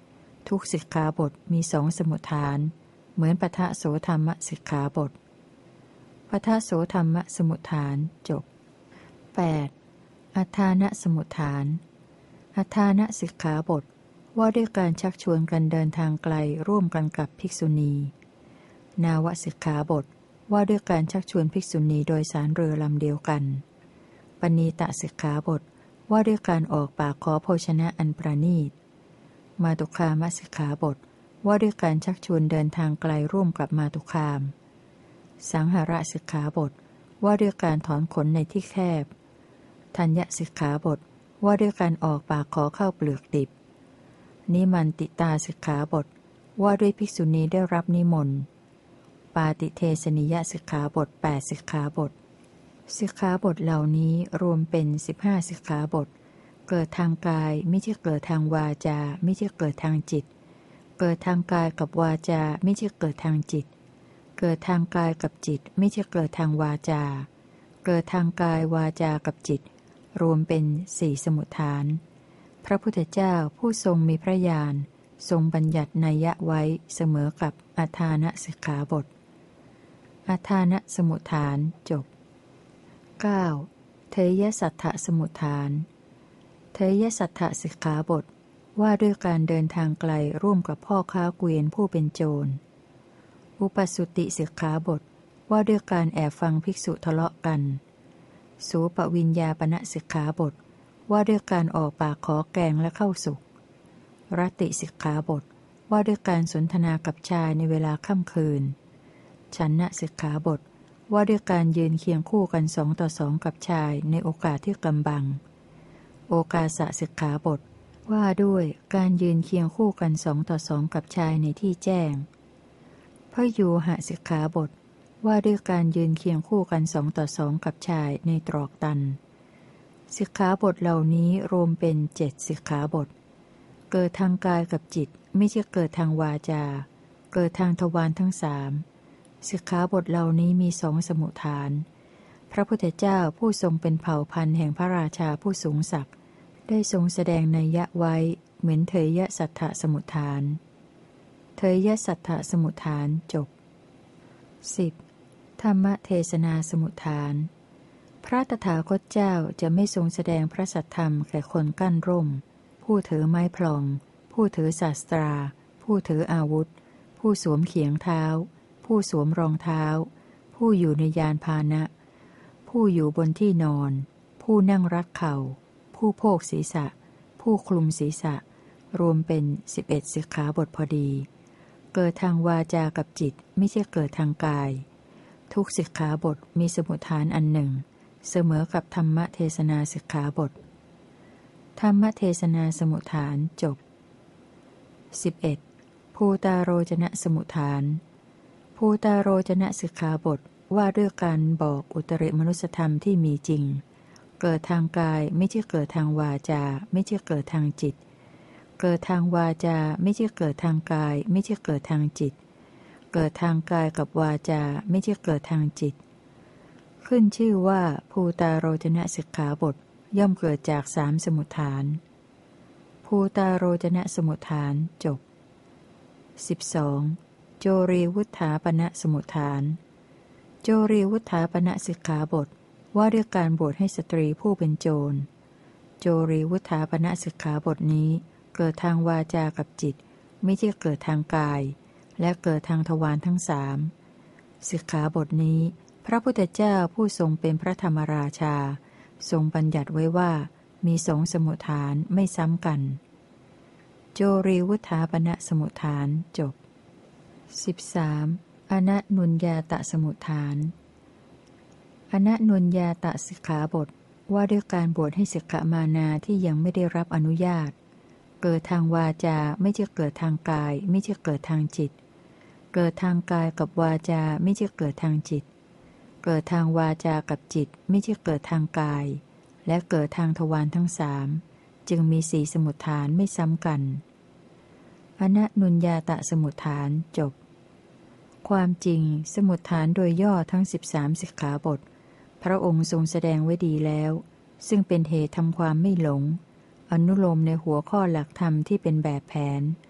ทุกสิกขาบทมีสองสมุฏฐานเหมือนปทะโสธรรมสิกขาบทปทะโสธรรมสมุฏฐานจบ แปด. อัฏฐานสมุฏฐานอัฏฐานสิกขาบทว่าด้วยการชักชวนกันเดินทางไกลร่วมกันกับภิกษุณีนาวสิกขาบทว่าด้วยการชักชวนภิกษุณีโดยสารเรือลำเดียวกันปณีตสิกขาบทว่าด้วยการออกปากขอโภชนะอันประณีตมาตุคามสิกขาบทว่าด้วยการชักชวนเดินทางไกลร่วมกับมาตุคามสังหารสิกขาบทว่าด้วยการถอนขนในที่แคบธัญญสิกขาบทว่าด้วยการออกปากขอข้าวเปลือกดิบนิมันติตาสิกขาบทว่าด้วยภิกษุณีได้รับนิมนต์ปาติเทสนิยสิกขาบทแปดสิกขาบทสิกขาบทเหล่านี้รวมเป็นสิบห้าสิกขาบทเกิดทางกายไม่ใช่เกิดทางวาจาไม่ใช่เกิดทางจิตเกิดทางกายกับวาจาไม่ใช่เกิดทางจิตเกิดทางกายกับจิตไม่ใช่เกิดทางวาจาเกิดทางกายวาจากับจิตรวมเป็นสี่สมุฏฐานพระพุทธเจ้าผู้ทรงมีพระญาณทรงบัญญัตินัยยะไว้เสมอกับอัฏฐานสิกขาบทอัฏฐานสมุฏฐานจบ เก้า. เทยสัทธสมุฏฐานเทยสัทธสิกขาบทว่าด้วยการเดินทางไกลร่วมกับพ่อค้าเกวียนผู้เป็นโจรอุปสุติสิกขาบทว่าด้วยการแอบฟังภิกษุทะเลาะกันสูปวิญญาปณสิกขาบทว่าด้วยการออกปากขอแกงและเข้าสุขรติสิกขาบทว่าด้วยการสนทนากับชายในเวลาค่ำคืนฉันนะสิกขาบทว่าด้วยการยืนเคียงคู่กันสองต่อสองกับชายในโอกาสที่กำบังโอกาสสิกขาบทว่าด้วยการยืนเคียงคู่กันสองต่อสองกับชายในที่แจ้งพยูหสิกขาบทว่าด้วยการยืนเคียงคู่กันสองต่อสองกับชายในตรอกตันสิกขาบทเหล่านี้รวมเป็นเจ็ดสิกขาบทเกิดทางกายกับจิตไม่ใช่เกิดทางวาจาเกิดทางทวารทั้งสามสิกขาบทเหล่านี้มีสองสมุฏฐานพระพุทธเจ้าผู้ทรงเป็นเผ่าพันธุ์แห่งพระราชาผู้สูงศักดิ์ได้ทรงแสดงนัยยะไว้เหมือนเทยสัทธสมุฏฐานเทยสัทธสมุฏฐานจบ สิบ. ธรรมเทศนาสมุฏฐานพระตถาคตเจ้าจะไม่ทรงแสดงพระสัทธรรมแก่คนกั้นร่มผู้ถือไม้พลองผู้ถือศาสตราผู้ถืออาวุธผู้สวมเขียงเท้าผู้สวมรองเท้าผู้อยู่ในยานพาหนะผู้อยู่บนที่นอนผู้นั่งรัดเข่าผู้โพกศีรษะผู้คลุมศีรษะรวมเป็นสิบเอ็ดสิกขาบทพอดีเกิดทางวาจากับจิตไม่ใช่เกิดทางกายทุกสิกขาบทมีสมุฏฐานอันหนึ่งเสมอกับธรรมเทศนาสิกขาบทธรรมเทศนาสมุฏฐานจบ สิบเอ็ด. ภูตาโรจนะสมุฏฐานภูตาโรจนะสิกขาบทว่าด้วยการบอกอุตริมนุสธรรมที่มีจริงเกิดทางกายไม่ใช่เกิดทางวาจาไม่ใช่เกิดทางจิตเกิดทางวาจาไม่ใช่เกิดทางกายไม่ใช่เกิดทางจิตเกิดทางกายกับวาจาไม่ใช่เกิดทางจิตขึ้นชื่อว่าภูตาโรจนะสิกขาบทย่อมเกิดจากสามสมุฏฐานภูตาโรจนะสมุฏฐานจบ สิบสอง. โจรีวุฏฐาปณสมุฏฐานโจรีวุฏฐาปณสิกขาบทว่าด้วยการบวชให้สตรีผู้เป็นโจรโจรีวุฏฐาปณสิกขาบทนี้เกิดทางวาจากับจิตไม่ใช่เกิดทางกายและเกิดทางทวารทั้งสามสิกขาบทนี้พระพุทธเจ้าผู้ทรงเป็นพระธรรมราชาทรงบัญญัติไว้ว่ามีสองสมุฏฐานไม่ซ้ำกันโจรีวุฏฐาปณสมุฏฐานจบ สิบสาม. อนันุญญาตสมุฏฐานอนันุญญาตสิกขาบทว่าด้วยการบวชให้สิกขมานาที่ยังไม่ได้รับอนุญาตเกิดทางวาจาไม่ใช่เกิดทางกายไม่ใช่เกิดทางจิตเกิดทางกายกับวาจาไม่ใช่เกิดทางจิตเกิดทางวาจากับจิตไม่ใช่เกิดทางกายและเกิดทางทวารทั้งสามจึงมีสี่สมุฏฐานไม่ซ้ำกันอนันุญญาตสมุฏฐานจบความจริงสมุฏฐานโดยย่อทั้งสิบสามสิกขาบทพระองค์ทรงแสดงไว้ดีแล้วซึ่งเป็นเหตุทำความไม่หลงอนุโลมในหัวข้อหลักธรรมที่เป็นแบบแผน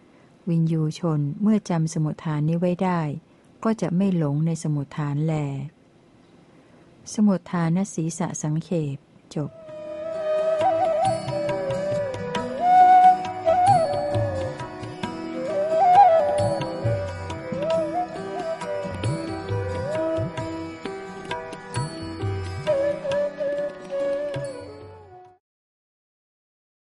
วินยูชนเมื่อจำสมุทฐานนี้ไว้ได้ ก็จะไม่หลงในสมุทฐานแล สมุทฐานศีสะสังเขป